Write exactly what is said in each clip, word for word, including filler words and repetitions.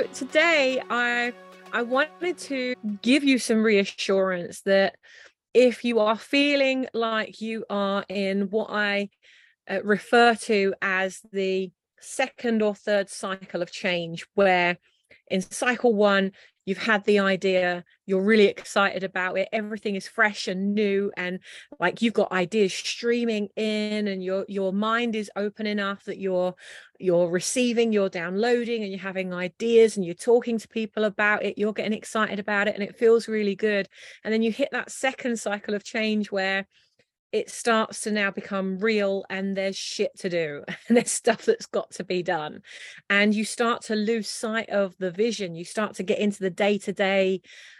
today I I wanted to give you some reassurance that if you are feeling like you are in what I uh, refer to as the second or third cycle of change, where in cycle one, you've had the idea, you're really excited about it, everything is fresh and new, and like you've got ideas streaming in, and your your mind is open enough that you're you're receiving, you're downloading, and you're having ideas, and you're talking to people about it, you're getting excited about it, and it feels really good. And then you hit that second cycle of change where it starts to now become real, and there's shit to do and there's stuff that's got to be done, and you start to lose sight of the vision. You start to get into the day-to-day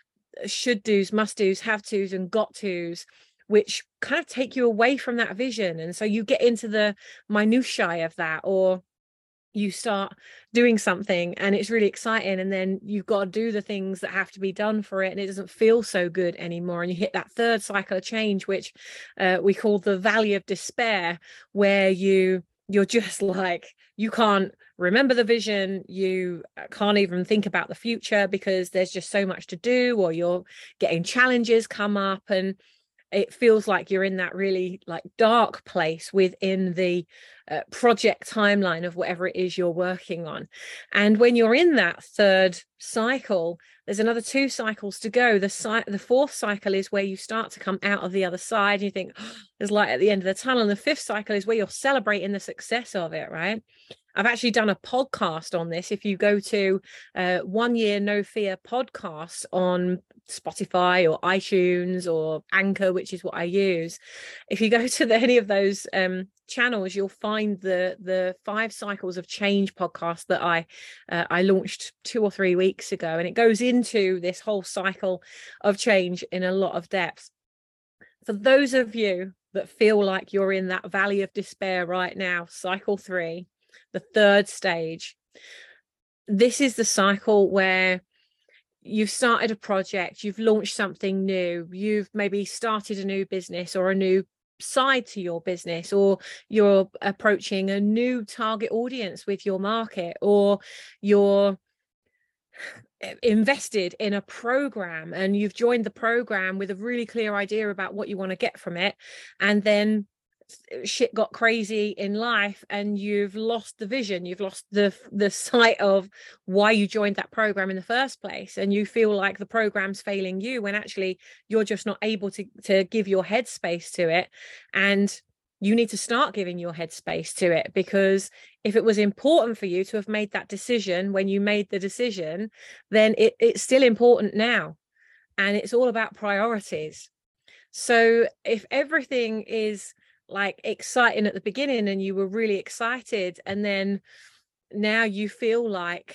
should do's, must do's, have to's and got to's, which kind of take you away from that vision. And so you get into the minutiae of that, or you start doing something and it's really exciting, and then you've got to do the things that have to be done for it, and it doesn't feel so good anymore. And you hit that third cycle of change, which uh, we call the valley of despair, where you you're just like, you can't remember the vision, you can't even think about the future because there's just so much to do, or you're getting challenges come up, and it feels like you're in that really like dark place within the uh, project timeline of whatever it is you're working on. And when you're in that third cycle, there's another two cycles to go. The cy- the fourth cycle is where you start to come out of the other side, and you think, oh, there's light at the end of the tunnel. And the fifth cycle is where you're celebrating the success of it, right? I've actually done a podcast on this. If you go to uh, One Year No Fear podcast on Spotify or iTunes or Anchor, which is what I use, if you go to the, any of those um, channels, you'll find the the five cycles of change podcast that I uh, I launched two or three weeks ago, and it goes into this whole cycle of change in a lot of depth. For those of you that feel like you're in that valley of despair right now, cycle three, the third stage, this is the cycle where you've started a project, you've launched something new, you've maybe started a new business or a new side to your business, or you're approaching a new target audience with your market, or you're invested in a program and you've joined the program with a really clear idea about what you want to get from it, and then shit got crazy in life and you've lost the vision, you've lost the the sight of why you joined that program in the first place, and you feel like the program's failing you when actually you're just not able to to give your headspace to it. And you need to start giving your headspace to it, because if it was important for you to have made that decision when you made the decision, then it, it's still important now, and it's all about priorities. So if everything is like exciting at the beginning and you were really excited, and then now you feel like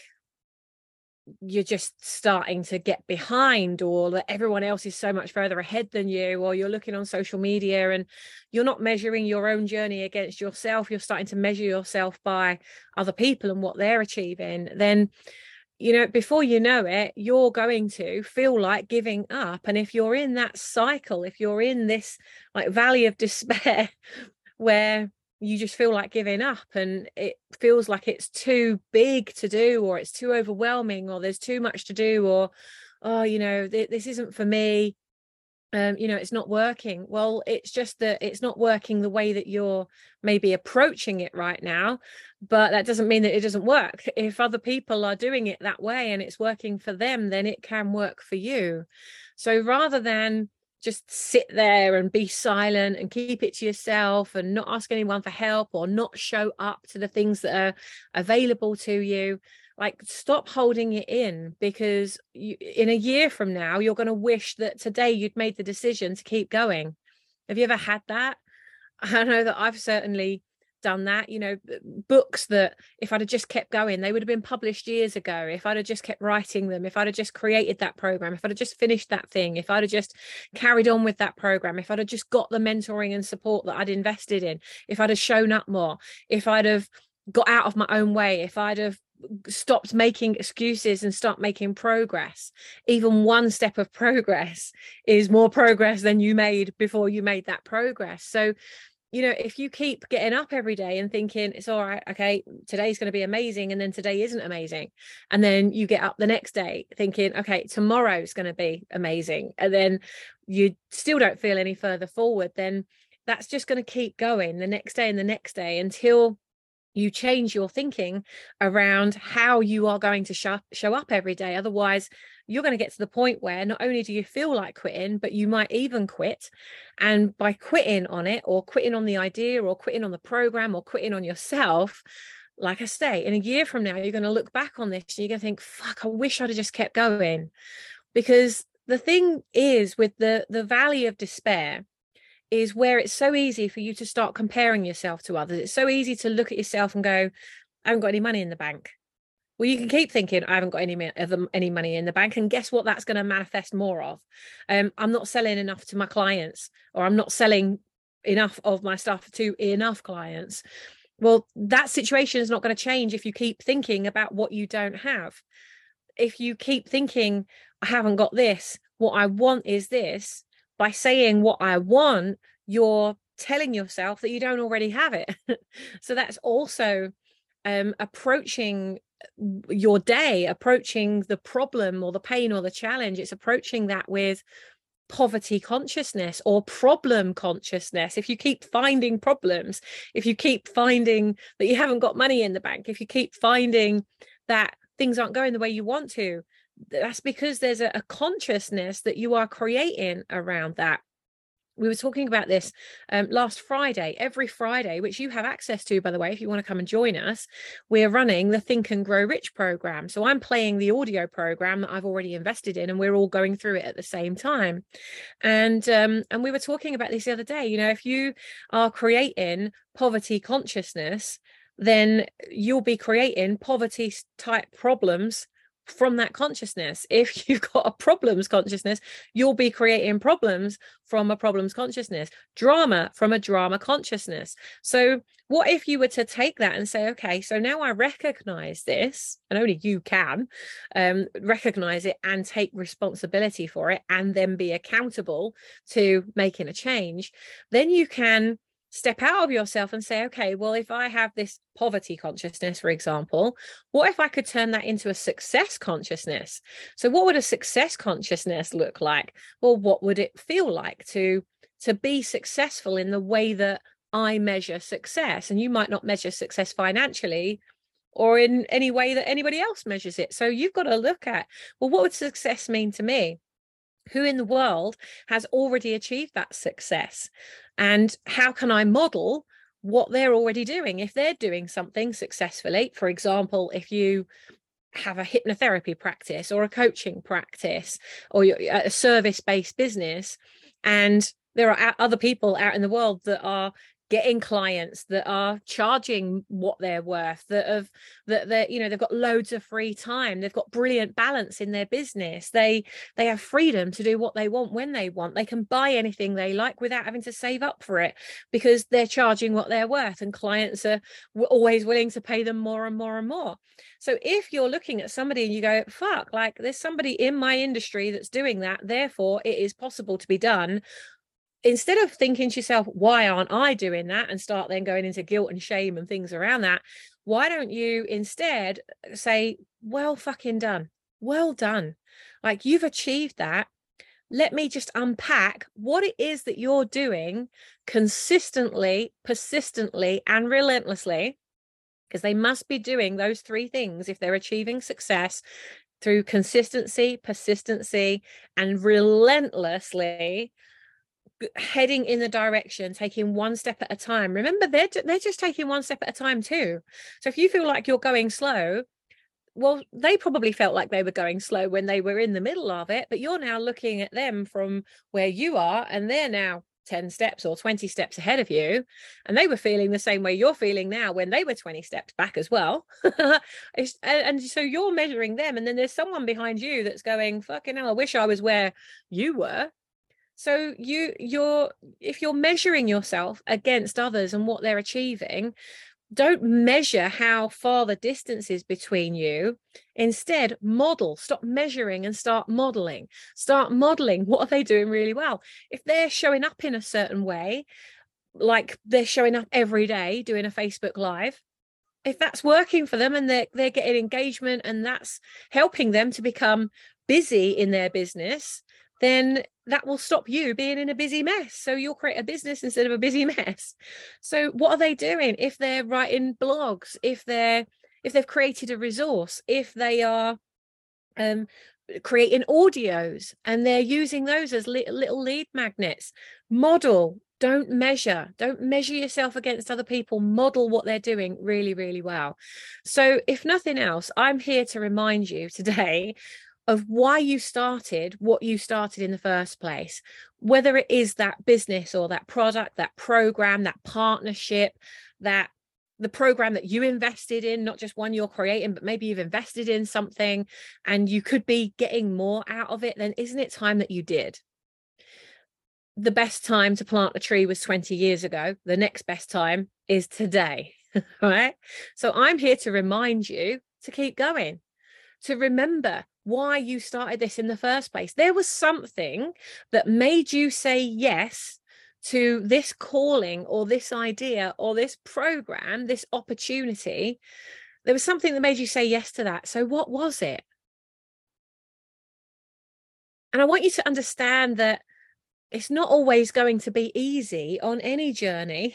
you're just starting to get behind, or that everyone else is so much further ahead than you, or you're looking on social media and you're not measuring your own journey against yourself, you're starting to measure yourself by other people and what they're achieving, then you know, before you know it, you're going to feel like giving up. And if you're in that cycle, if you're in this like valley of despair where you just feel like giving up, and it feels like it's too big to do, or it's too overwhelming, or there's too much to do, or, oh, you know, th- this isn't for me, um you know, it's not working. Well, it's just that it's not working the way that you're maybe approaching it right now, but that doesn't mean that it doesn't work. If other people are doing it that way and it's working for them, then it can work for you. So rather than just sit there and be silent and keep it to yourself and not ask anyone for help, or not show up to the things that are available to you, like, stop holding it in, because you, in a year from now, you're going to wish that today you'd made the decision to keep going. Have you ever had that? I know that I've certainly done that. You know, books that if I'd have just kept going, they would have been published years ago. If I'd have just kept writing them, if I'd have just created that program, if I'd have just finished that thing, if I'd have just carried on with that program, if I'd have just got the mentoring and support that I'd invested in, if I'd have shown up more, if I'd have got out of my own way, if I'd have stopped making excuses and start making progress. Even one step of progress is more progress than you made before you made that progress. So you know, if you keep getting up every day and thinking it's all right, okay, today's going to be amazing, and then today isn't amazing, and then you get up the next day thinking, okay, tomorrow's going to be amazing, and then you still don't feel any further forward, then that's just going to keep going the next day and the next day until you change your thinking around how you are going to show, show up every day. Otherwise, you're going to get to the point where not only do you feel like quitting, but you might even quit. And by quitting on it, or quitting on the idea, or quitting on the program, or quitting on yourself, like I say, in a year from now, you're going to look back on this and you're going to think, fuck, I wish I'd have just kept going. Because the thing is, with the, the valley of despair, is where it's so easy for you to start comparing yourself to others. It's so easy to look at yourself and go, I haven't got any money in the bank. Well, you can keep thinking, I haven't got any any money in the bank, and guess what that's going to manifest more of? Um, I'm not selling enough to my clients, or I'm not selling enough of my stuff to enough clients. Well, that situation is not going to change if you keep thinking about what you don't have. If you keep thinking, I haven't got this, what I want is this, by saying what I want, you're telling yourself that you don't already have it. So that's also um, approaching your day, approaching the problem or the pain or the challenge. It's approaching that with poverty consciousness or problem consciousness. If you keep finding problems, if you keep finding that you haven't got money in the bank, if you keep finding that things aren't going the way you want to, that's because there's a, a consciousness that you are creating around that. We were talking about this um, last Friday. Every Friday, which you have access to, by the way, if you want to come and join us, we're running the Think and Grow Rich program. So I'm playing the audio program that I've already invested in, and we're all going through it at the same time. And um, and we were talking about this the other day. You know, if you are creating poverty consciousness, then you'll be creating poverty type problems from that consciousness. If you've got a problems consciousness, you'll be creating problems from a problems consciousness, drama from a drama consciousness. So what if you were to take that and say, okay, so now I recognize this, and only you can um, recognize it and take responsibility for it, and then be accountable to making a change, then you can step out of yourself and say, okay, well, if I have this poverty consciousness, for example, what if I could turn that into a success consciousness? So what would a success consciousness look like? Well, what would it feel like to, to be successful in the way that I measure success? And you might not measure success financially or in any way that anybody else measures it. So you've got to look at, well, what would success mean to me? Who in the world has already achieved that success? And how can I model what they're already doing? If they're doing something successfully, for example, if you have a hypnotherapy practice or a coaching practice or a service-based business, and there are other people out in the world that are getting clients, that are charging what they're worth, that have that they're, you know, they've got loads of free time, they've got brilliant balance in their business, they they have freedom to do what they want when they want, they can buy anything they like without having to save up for it because they're charging what they're worth, and clients are always willing to pay them more and more and more. So if you're looking at somebody and you go, fuck, like there's somebody in my industry that's doing that, therefore it is possible to be done, instead of thinking to yourself, why aren't I doing that, and start then going into guilt and shame and things around that, why don't you instead say, well fucking done, well done, like you've achieved that. Let me just unpack what it is that you're doing consistently, persistently, and relentlessly, because they must be doing those three things if they're achieving success, through consistency, persistency, and relentlessly heading in the direction, taking one step at a time. Remember, they're they're just taking one step at a time too. So if you feel like you're going slow, well, they probably felt like they were going slow when they were in the middle of it, but you're now looking at them from where you are, and they're now ten steps or twenty steps ahead of you, and they were feeling the same way you're feeling now when they were twenty steps back as well. and, and so you're measuring them, and then there's someone behind you that's going, fucking hell, I wish I was where you were. So you you're if you're measuring yourself against others and what they're achieving, don't measure how far the distance is between you. Instead, model. Stop measuring and start modeling. Start modeling what are they doing really well. If they're showing up in a certain way, like they're showing up every day doing a Facebook Live. If that's working for them and they're, they're getting engagement and that's helping them to become busy in their business, then that will stop you being in a busy mess. So you'll create a business instead of a busy mess. So what are they doing? If they're writing blogs, if they're if they've created a resource, if they are um, creating audios and they're using those as li- little lead magnets, model. Don't measure. Don't measure yourself against other people. Model what they're doing really, really well. So if nothing else, I'm here to remind you today of why you started what you started in the first place, whether it is that business or that product, that program, that partnership, that the program that you invested in, not just one you're creating, but maybe you've invested in something and you could be getting more out of it, then isn't it time that you did? The best time to plant a tree was twenty years ago. The next best time is today, right? So I'm here to remind you to keep going, to remember why you started this in the first place. There was something that made you say yes to this calling or this idea or this program, this opportunity. There was something that made you say yes to that. So what was it? And I want you to understand that it's not always going to be easy on any journey.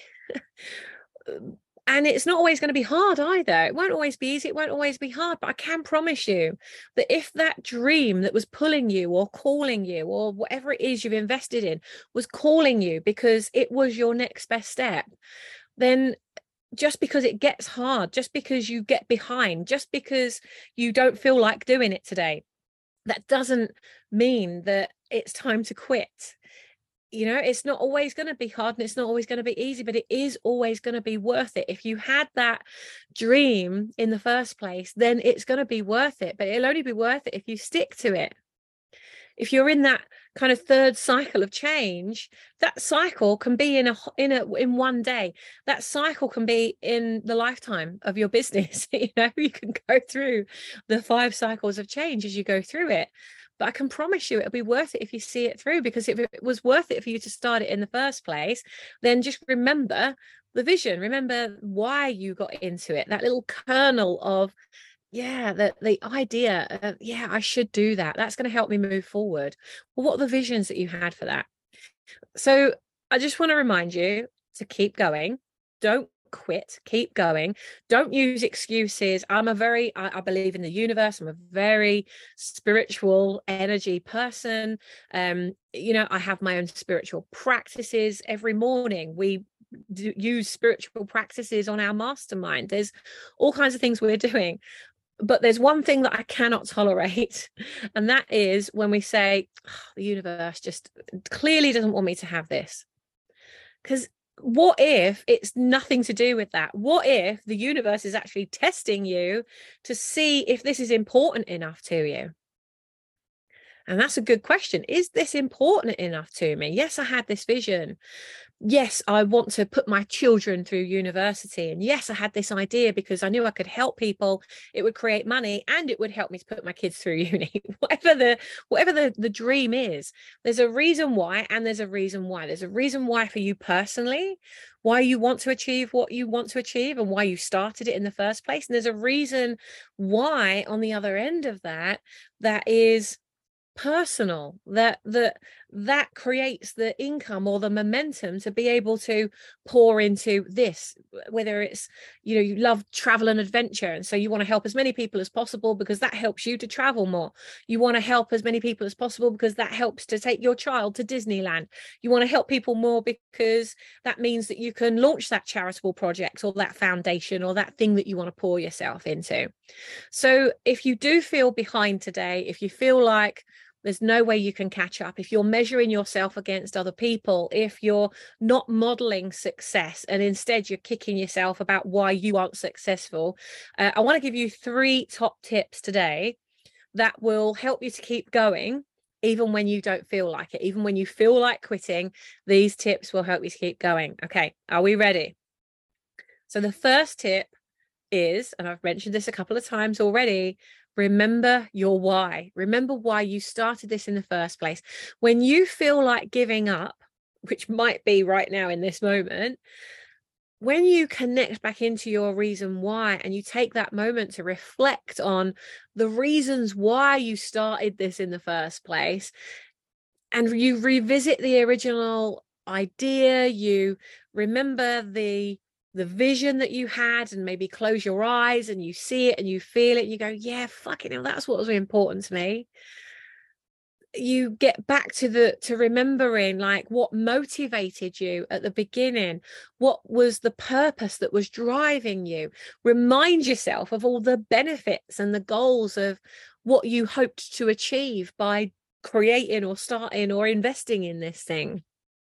And it's not always going to be hard either. It won't always be easy. It won't always be hard. But I can promise you that if that dream that was pulling you or calling you or whatever it is you've invested in was calling you because it was your next best step, then just because it gets hard, just because you get behind, just because you don't feel like doing it today, that doesn't mean that it's time to quit. You know, it's not always going to be hard and it's not always going to be easy, but it is always going to be worth it. If you had that dream in the first place, then it's going to be worth it, but it'll only be worth it if you stick to it. If you're in that kind of third cycle of change, that cycle can be in a in a in one day. That cycle can be in the lifetime of your business. You know, you can go through the five cycles of change as you go through it. But I can promise you it'll be worth it if you see it through, because if it was worth it for you to start it in the first place, then just remember the vision, remember why you got into it, that little kernel of, yeah, the, the idea of, yeah, I should do that. That's going to help me move forward. Well, what are the visions that you had for that? So I just want to remind you to keep going. Don't quit, keep going. Don't use excuses. I'm a very, I, I believe in the universe. I'm a very spiritual energy person. Um, you know, I have my own spiritual practices. Every morning we do use spiritual practices on our mastermind. There's all kinds of things we're doing. But there's one thing that I cannot tolerate, and that is when we say, oh, the universe just clearly doesn't want me to have this. Because what if it's nothing to do with that? What if the universe is actually testing you to see if this is important enough to you? And that's a good question. Is this important enough to me? Yes, I had this vision. Yes, I want to put my children through university. And yes, I had this idea because I knew I could help people. It would create money and it would help me to put my kids through uni. whatever the whatever the, the dream is, there's a reason why, and there's a reason why. There's a reason why for you personally, why you want to achieve what you want to achieve and why you started it in the first place. And there's a reason why on the other end of that, that is personal, that that that creates the income or the momentum to be able to pour into this, whether it's, you know, you love travel and adventure and so you want to help as many people as possible because that helps you to travel more. You want to help as many people as possible because that helps to take your child to Disneyland. You want to help people more because that means that you can launch that charitable project or that foundation or that thing that you want to pour yourself into. So if you do feel behind today, if you feel like there's no way you can catch up, if you're measuring yourself against other people, if you're not modeling success and instead you're kicking yourself about why you aren't successful, uh, I want to give you three top tips today that will help you to keep going even when you don't feel like it, even when you feel like quitting. These tips will help you to keep going. Okay, are we ready? So the first tip is, and I've mentioned this a couple of times already, remember your why. Remember why you started this in the first place. When you feel like giving up which might be right now in this moment, when you connect back into your reason why, and you take that moment to reflect on the reasons why you started this in the first place, and you revisit the original idea, you remember the the vision that you had, and maybe close your eyes and you see it and you feel it, and you go, yeah, fucking hell, that's what was important to me. You get back to the to remembering like what motivated you at the beginning, what was the purpose that was driving you. Remind yourself of all the benefits and the goals of what you hoped to achieve by creating or starting or investing in this thing.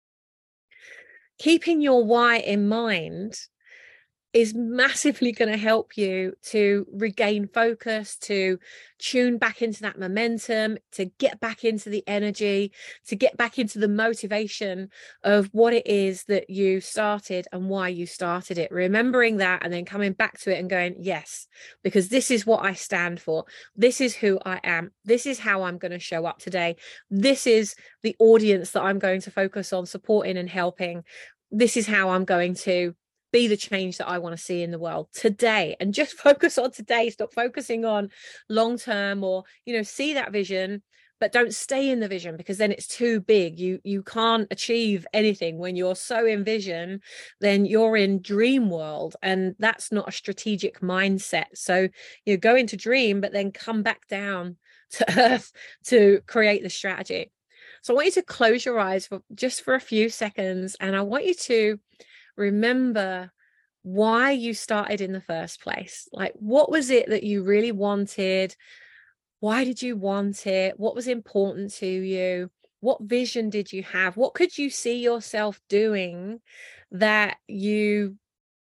Keeping your why in mind is massively going to help you to regain focus, to tune back into that momentum, to get back into the energy, to get back into the motivation of what it is that you started and why you started it. Remembering that and then coming back to it and going, yes, because this is what I stand for. This is who I am. This is how I'm going to show up today. This is the audience that I'm going to focus on supporting and helping. This is how I'm going to be the change that I want to see in the world today, and just focus on today. Stop focusing on long term, or, you know, see that vision, but don't stay in the vision, because then it's too big. You you can't achieve anything when you're so in vision. Then you're in dream world, and that's not a strategic mindset. So you go into dream, but then come back down to earth to create the strategy. So I want you to close your eyes for just for a few seconds, and I want you to remember why you started in the first place. Like, what was it that you really wanted? Why did you want it? What was important to you? What vision did you have? What could you see yourself doing that you,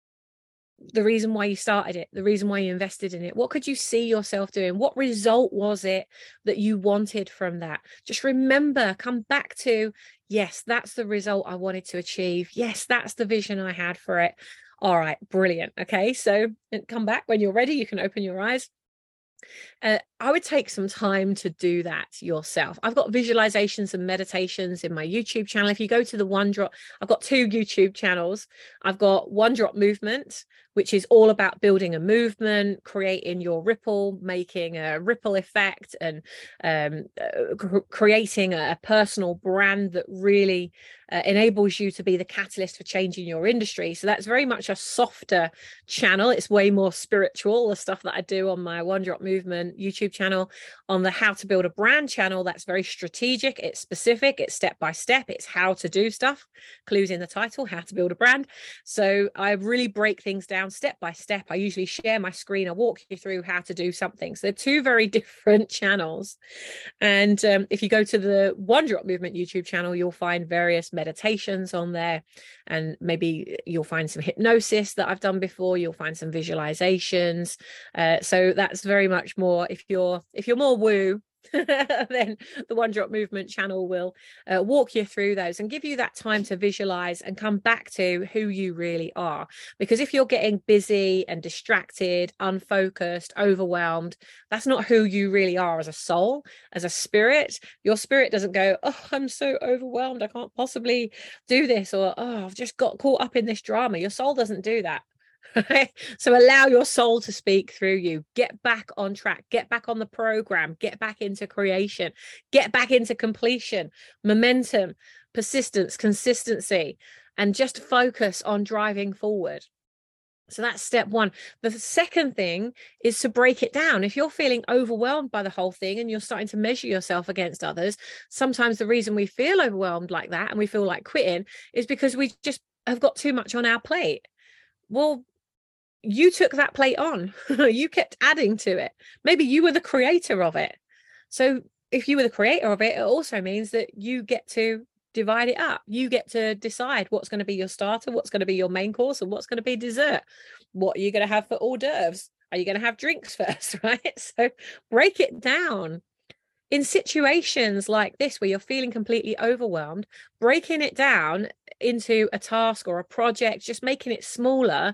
the reason why you started it, the reason why you invested in it? What could you see yourself doing? What result was it that you wanted from that? Just remember, come back to, yes, that's the result I wanted to achieve. Yes, that's the vision I had for it. All right, brilliant. Okay, so come back when you're ready. You can open your eyes. Uh, I would take some time to do that yourself. I've got visualizations and meditations in my YouTube channel. If you go to the One Drop, I've got two YouTube channels. I've got One Drop Movement, which is all about building a movement, creating your ripple, making a ripple effect, and um, uh, creating a personal brand that really uh, enables you to be the catalyst for changing your industry. So that's very much a softer channel. It's way more spiritual, the stuff that I do on my One Drop Movement YouTube channel. On the How to Build a Brand channel, that's very strategic, it's specific, it's step by step, it's how to do stuff. Clues in the title, How to Build a Brand. So I really break things down step by step. I usually share my screen, I walk you through how to do something. So they're two very different channels. And um, if you go to the One Drop Movement YouTube channel, you'll find various meditations on there, and maybe you'll find some hypnosis that I've done before. You'll find some visualizations. Uh, so that's very much more, if you're if you're more woo, then the One Drop Movement channel will uh, walk you through those and give you that time to visualize and come back to who you really are. Because if you're getting busy and distracted, unfocused, overwhelmed, that's not who you really are as a soul, as a spirit. Your spirit doesn't go, oh, I'm so overwhelmed, I can't possibly do this, or oh, I've just got caught up in this drama. Your soul doesn't do that. Right? So allow your soul to speak through you. Get back on track, get back on the program, get back into creation, get back into completion, momentum, persistence, consistency, and just focus on driving forward. So that's step one. The second thing is to break it down. If you're feeling overwhelmed by the whole thing and you're starting to measure yourself against others, sometimes the reason we feel overwhelmed like that and we feel like quitting is because we just have got too much on our plate. Well, you took that plate on. You kept adding to it. Maybe you were the creator of it. So if you were the creator of it, it also means that you get to divide it up. You get to decide what's going to be your starter, what's going to be your main course, and what's going to be dessert. What are you going to have for hors d'oeuvres? Are you going to have drinks first, right? So break it down. In situations like this, where you're feeling completely overwhelmed, breaking it down into a task or a project, just making it smaller,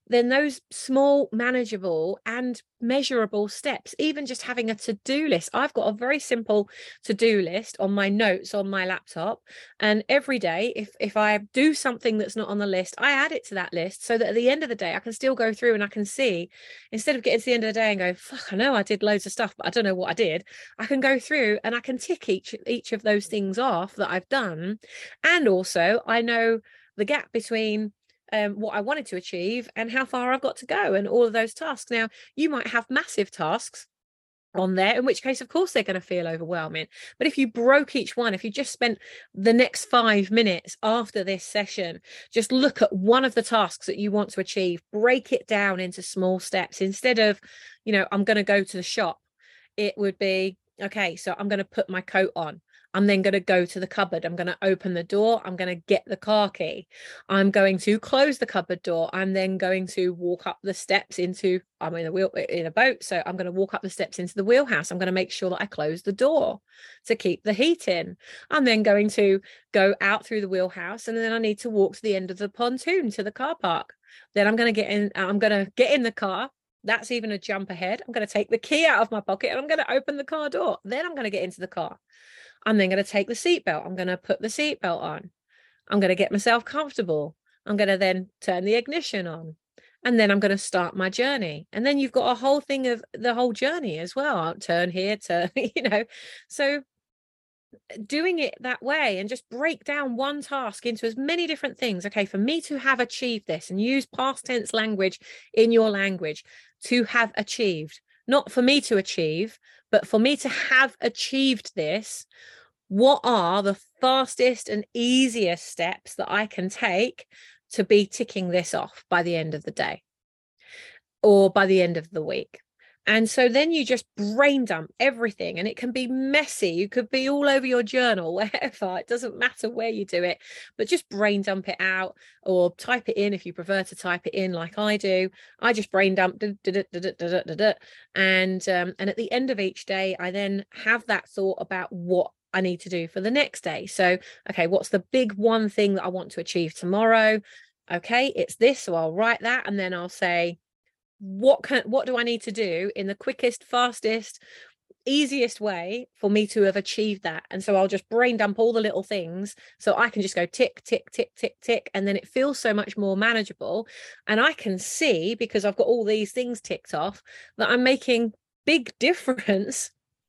then those small, manageable and measurable steps, even just having a to-do list. I've got a very simple to-do list on my notes on my laptop. And every day, if, if I do something that's not on the list, I add it to that list so that at the end of the day, I can still go through and I can see, instead of getting to the end of the day and go, fuck, I know I did loads of stuff, but I don't know what I did. I can go through and I can tick each, each of those things off that I've done. And also I know the gap between Um, what I wanted to achieve and how far I've got to go and all of those tasks. Now, you might have massive tasks on there, in which case, of course, they're going to feel overwhelming. But if you broke each one, if you just spent the next five minutes after this session, just look at one of the tasks that you want to achieve, break it down into small steps. Instead of, you know, I'm going to go to the shop, it would be, okay, so I'm going to put my coat on. I'm then going to go to the cupboard. I'm going to open the door. I'm going to get the car key. I'm going to close the cupboard door. I'm then going to walk up the steps into, I'm in a wheel in a boat. So I'm going to walk up the steps into the wheelhouse. I'm going to make sure that I close the door to keep the heat in. I'm then going to go out through the wheelhouse, and then I need to walk to the end of the pontoon to the car park. Then I'm going to get in, I'm going to get in the car. That's even a jump ahead. I'm going to take the key out of my pocket and I'm going to open the car door. Then I'm going to get into the car. I'm then going to take the seatbelt. I'm going to put the seatbelt on. I'm going to get myself comfortable. I'm going to then turn the ignition on. And then I'm going to start my journey. And then you've got a whole thing of the whole journey as well. I'll turn here, turn, you know. So doing it that way and just break down one task into as many different things. Okay, for me to have achieved this, and use past tense language in your language, to have achieved, not for me to achieve, but for me to have achieved this. What are the fastest and easiest steps that I can take to be ticking this off by the end of the day or by the end of the week? And so then you just brain dump everything, and it can be messy. You could be all over your journal, wherever. It doesn't matter where you do it, but just brain dump it out, or type it in if you prefer to type it in like I do. I just brain dump, and um, and at the end of each day, I then have that thought about what I need to do for the next day. So, okay, what's the big one thing that I want to achieve tomorrow? Okay, it's this. So I'll write that, and then I'll say, what can what do I need to do in the quickest, fastest, easiest way for me to have achieved that? And so I'll just brain dump all the little things, so I can just go tick, tick, tick, tick, tick, and then it feels so much more manageable. And I can see, because I've got all these things ticked off, that I'm making big difference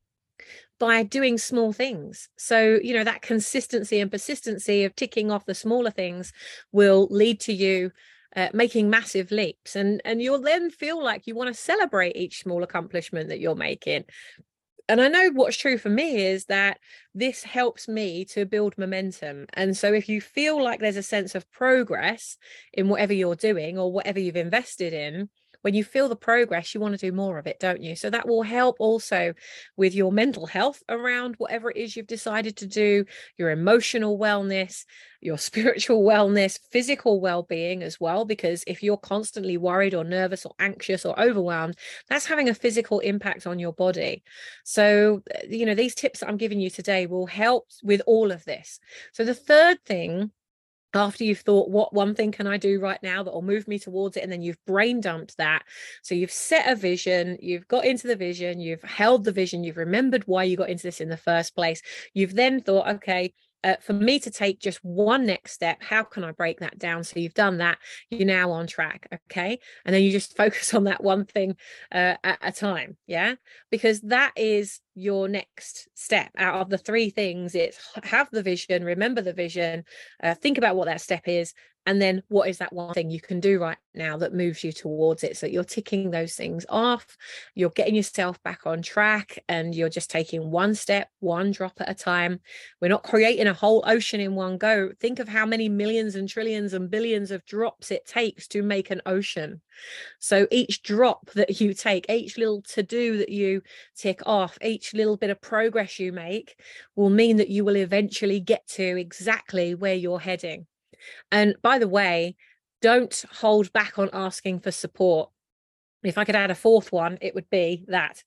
by doing small things. So, you know, that consistency and persistency of ticking off the smaller things will lead to you uh, making massive leaps. And, and you'll then feel like you want to celebrate each small accomplishment that you're making. And I know what's true for me is that this helps me to build momentum. And so if you feel like there's a sense of progress in whatever you're doing or whatever you've invested in, when you feel the progress, you want to do more of it, don't you? So that will help also with your mental health around whatever it is you've decided to do, your emotional wellness, your spiritual wellness, physical well-being as well, because if you're constantly worried or nervous or anxious or overwhelmed, that's having a physical impact on your body. So, you know, these tips that I'm giving you today will help with all of this. So the third thing, after you've thought, what one thing can I do right now that will move me towards it, and then you've brain dumped that, so you've set a vision, you've got into the vision, you've held the vision, you've remembered why you got into this in the first place, you've then thought, okay, uh, for me to take just one next step, how can I break that down? So you've done that, you're now on track. Okay, and then you just focus on that one thing uh, at a time. Yeah, because that is your next step out of the three things. It's have the vision, remember the vision, uh, think about what that step is, and then what is that one thing you can do right now that moves you towards it. So you're ticking those things off, you're getting yourself back on track, and you're just taking one step, one drop at a time. We're not creating a whole ocean in one go. Think of how many millions and trillions and billions of drops it takes to make an ocean. So each drop that you take, each little to-do that you tick off, each little bit of progress you make will mean that you will eventually get to exactly where you're heading. And by the way, don't hold back on asking for support. If I could add a fourth one, it would be that.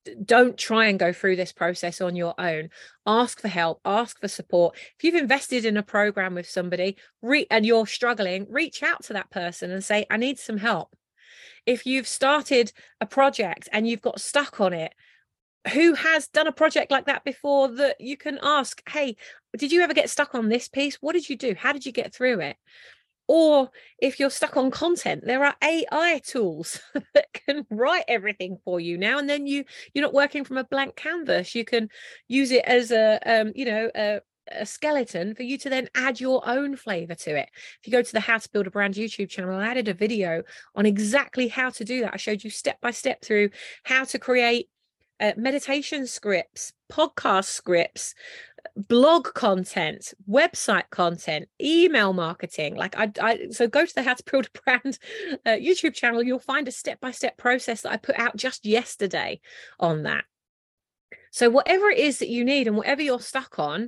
don't try and go through this process on your own. Ask for help, ask for support. If you've invested in a program with somebody re- and you're struggling, reach out to that person and say, I need some help. If you've started a project and you've got stuck on it, who has done a project like that before that you can ask, hey, did you ever get stuck on this piece? What did you do? How did you get through it? Or if you're stuck on content, there are A I tools that can write everything for you now, and then you you're not working from a blank canvas. You can use it as a um, you know a, a skeleton for you to then add your own flavor to it. If you go to the How to Build a Brand YouTube channel, I added a video on exactly how to do that. I showed you step by step through how to create uh, meditation scripts, podcast scripts, blog content, website content, email marketing. Like I, I so go to the How to Build a Brand uh, YouTube channel. You'll find a step-by-step process that I put out just yesterday on that. So whatever it is that you need and whatever you're stuck on,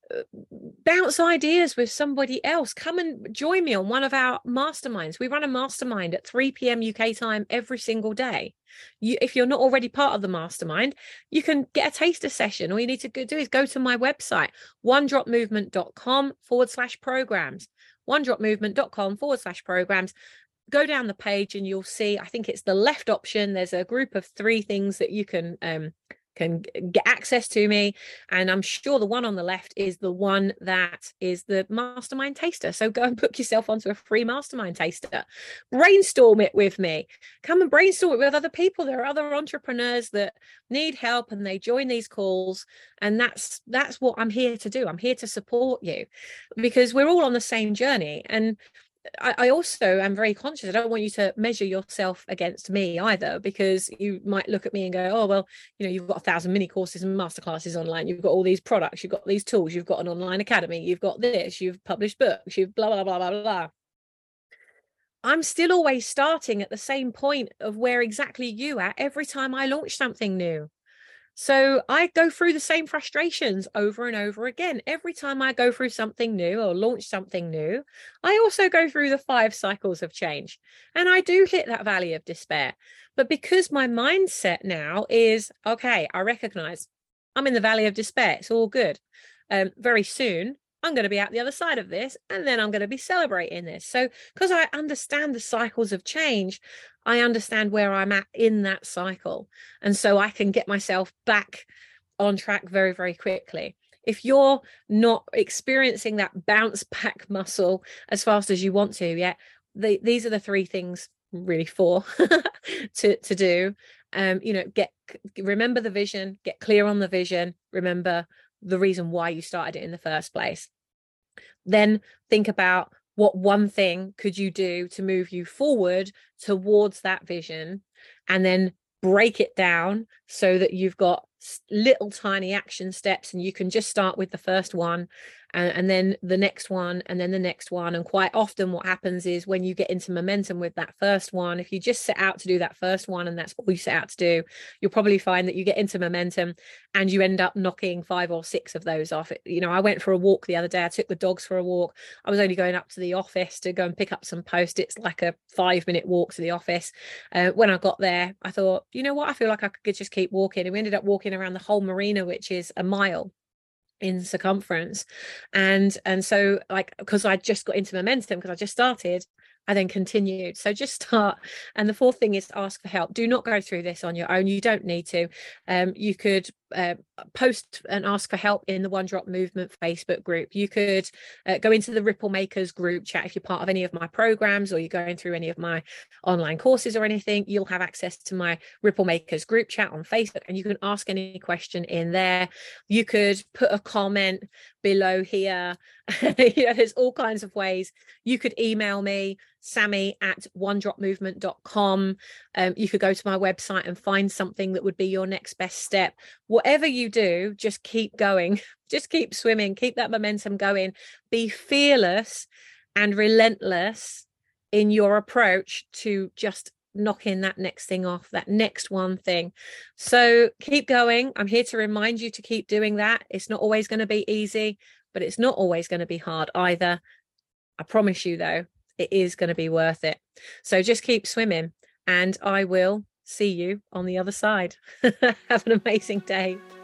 bounce ideas with somebody else. Come and join me on one of our masterminds. We run a mastermind at three p.m. U K time every single day. You, if you're not already part of the mastermind, you can get a taster session. All you need to do is go to my website, one drop movement dot com forward slash programs, one drop movement dot com forward slash programs. Go down the page and you'll see, I think it's the left option. There's a group of three things that you can um, can get access to me, and I'm sure the one on the left is the one that is the mastermind taster. So go and book yourself onto a free mastermind taster, brainstorm it with me, come and brainstorm it with other people. There are other entrepreneurs that need help and they join these calls, and that's that's what I'm here to do. I'm here to support you because we're all on the same journey. And I also am very conscious. I don't want you to measure yourself against me either, because you might look at me and go, oh, well, you know, you've got a thousand mini courses and masterclasses online. You've got all these products. You've got these tools. You've got an online academy. You've got this. You've published books. You've blah, blah, blah, blah, blah. I'm still always starting at the same point of where exactly you are every time I launch something new. So I go through the same frustrations over and over again. Every time I go through something new or launch something new, I also go through the five cycles of change. And I do hit that valley of despair. But because my mindset now is, okay, I recognize I'm in the valley of despair. It's all good. Um, very soon, I'm going to be out the other side of this, and then I'm going to be celebrating this. So because I understand the cycles of change, I understand where I'm at in that cycle. And so I can get myself back on track very, very quickly. If you're not experiencing that bounce back muscle as fast as you want to yet, the, these are the three things, really four, to, to do. Um, you know, get remember the vision, get clear on the vision, remember the reason why you started it in the first place. Then think about what one thing could you do to move you forward towards that vision, and then break it down so that you've got little tiny action steps, and you can just start with the first one and, and then the next one and then the next one. And quite often what happens is when you get into momentum with that first one, if you just set out to do that first one and that's all you set out to do, you'll probably find that you get into momentum and you end up knocking five or six of those off. You know, I went for a walk the other day. I took the dogs for a walk. I was only going up to the office to go and pick up some post-its, like a five minute walk to the office. Uh, when I got there, I thought, you know what, I feel like I could just keep walking. And we ended up walking around the whole marina, which is a mile in circumference. And and so, like, because I just got into momentum, because I just started, I then continued. So just start. And the fourth thing is ask for help. Do not go through this on your own. You don't need to. Um, you could uh, post and ask for help in the One Drop Movement Facebook group. You could uh, go into the Ripple Makers group chat. If you're part of any of my programs or you're going through any of my online courses or anything, you'll have access to my Ripple Makers group chat on Facebook, and you can ask any question in there. You could put a comment below here. You know, there's all kinds of ways. You could email me, Sammy at one drop movement dot com. Um, you could go to my website and find something that would be your next best step. Whatever you do, just keep going. Just keep swimming. Keep that momentum going. Be fearless and relentless in your approach to just knocking that next thing off, that next one thing. So keep going. I'm here to remind you to keep doing that. It's not always going to be easy, but it's not always going to be hard either. I promise you, though, it is going to be worth it. So just keep swimming, and I will see you on the other side. Have an amazing day.